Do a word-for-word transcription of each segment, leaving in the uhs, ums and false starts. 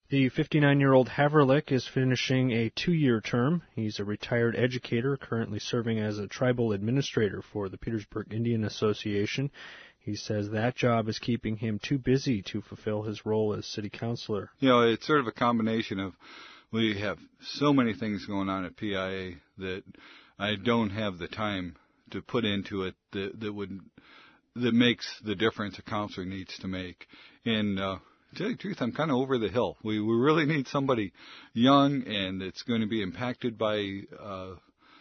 The fifty-nine-year-old Haverlick is finishing a two-year term. He's a retired educator currently serving as a tribal administrator for the Petersburg Indian Association. He says that job is keeping him too busy to fulfill his role as city councilor. You know, it's sort of a combination of we have so many things going on at P I A that I don't have the time to put into it that, that would that makes the difference a counselor needs to make. And uh, to tell you the truth, I'm kind of over the hill. We we really need somebody young and that's going to be impacted by uh,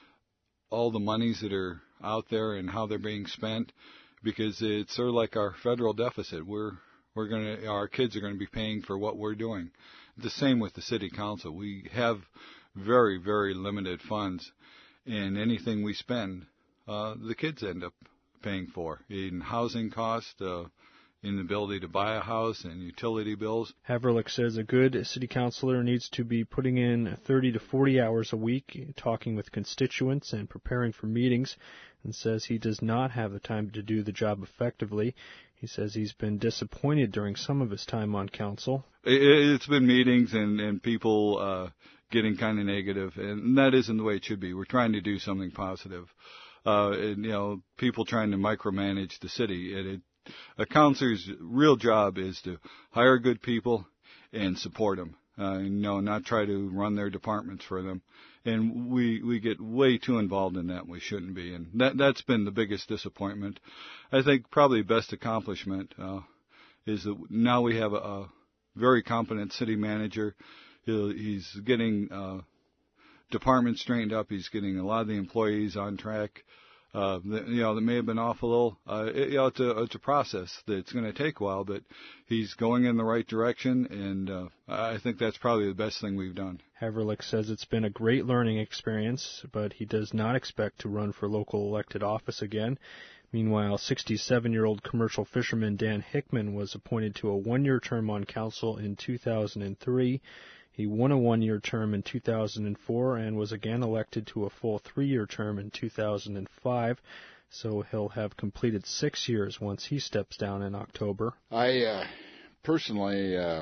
all the monies that are out there and how they're being spent, because it's sort of like our federal deficit. We're we're going to our kids are going to be paying for what we're doing. The same with the city council. We have very very limited funds, and anything we spend, uh, the kids end up paying for in housing cost, uh, in the ability to buy a house, and utility bills. Haverlick says a good city councilor needs to be putting in thirty to forty hours a week, talking with constituents and preparing for meetings, and says he does not have the time to do the job effectively. He says he's been disappointed during some of his time on council. It's been meetings and, and people uh, getting kind of negative, and that isn't the way it should be. We're trying to do something positive. Uh, and, you know, people trying to micromanage the city. And it, a counselor's real job is to hire good people and support them. Uh, you know, not try to run their departments for them. And we we get way too involved in that. We shouldn't be. And that that's been the biggest disappointment. I think probably the best accomplishment uh, is that now we have a, a very competent city manager. He'll, he's getting uh, departments straightened up. He's getting a lot of the employees on track. Uh, that, you know, that may have been off a little. Uh, it, you know, it's a, it's a process that's going to take a while, but he's going in the right direction, and uh, I think that's probably the best thing we've done. Haverlick says it's been a great learning experience, but he does not expect to run for local elected office again. Meanwhile, sixty-seven-year-old commercial fisherman Dan Hickman was appointed to a one-year term on council in two thousand three. He won a one-year term in two thousand four and was again elected to a full three-year term in two thousand five, so he'll have completed six years once he steps down in October. I uh, personally uh,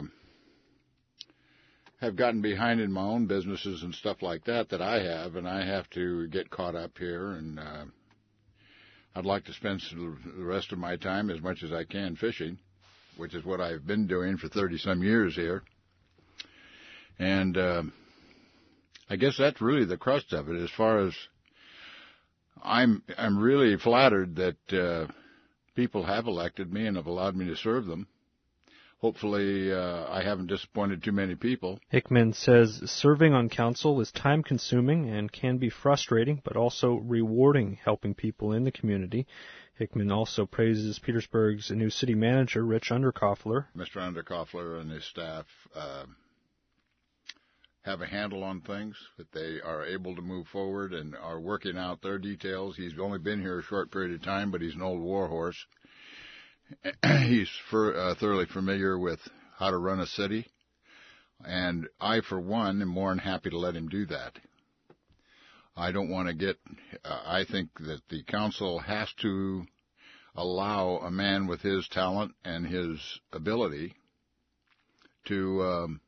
have gotten behind in my own businesses and stuff like that that I have, and I have to get caught up here, and uh, I'd like to spend the rest of my time as much as I can fishing, which is what I've been doing for thirty-some years here. And uh, I guess that's really the crust of it. As far as I'm, I'm really flattered that uh, people have elected me and have allowed me to serve them. Hopefully, uh, I haven't disappointed too many people. Hickman says serving on council is time-consuming and can be frustrating, but also rewarding, helping people in the community. Hickman also praises Petersburg's new city manager, Rich Underkoffler. Mister Underkoffler and his staff Uh, have a handle on things, that they are able to move forward and are working out their details. He's only been here a short period of time, but he's an old warhorse. He's for, uh, thoroughly familiar with how to run a city, and I, for one, am more than happy to let him do that. I don't want to get, uh, I think that the council has to allow a man with his talent and his ability to um,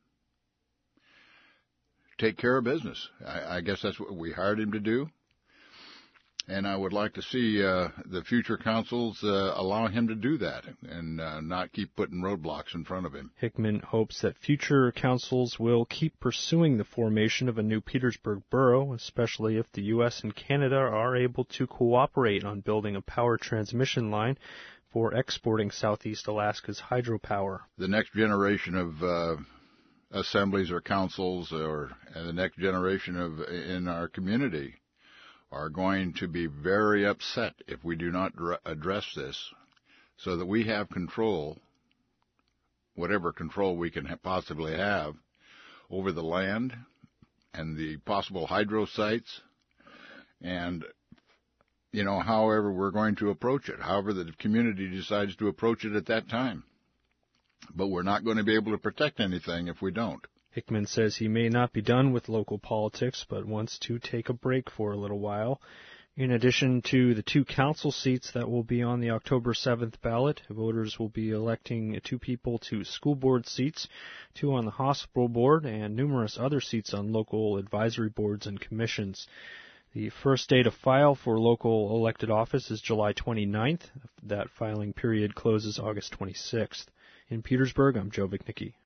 take care of business. I, I guess that's what we hired him to do. And I would like to see uh, the future councils uh, allow him to do that and uh, not keep putting roadblocks in front of him. Hickman hopes that future councils will keep pursuing the formation of a new Petersburg borough, especially if the U S and Canada are able to cooperate on building a power transmission line for exporting Southeast Alaska's hydropower. The next generation of uh, assemblies or councils or the next generation of in our community are going to be very upset if we do not address this, so that we have control, whatever control we can possibly have, over the land and the possible hydro sites, and, you know, however we're going to approach it, however the community decides to approach it at that time. But we're not going to be able to protect anything if we don't. Hickman says he may not be done with local politics, but wants to take a break for a little while. In addition to the two council seats that will be on the October seventh ballot, voters will be electing two people to school board seats, two on the hospital board, and numerous other seats on local advisory boards and commissions. The first day to file for local elected office is July twenty-ninth. That filing period closes August twenty-sixth. In Petersburg, I'm Joe Vichnicki.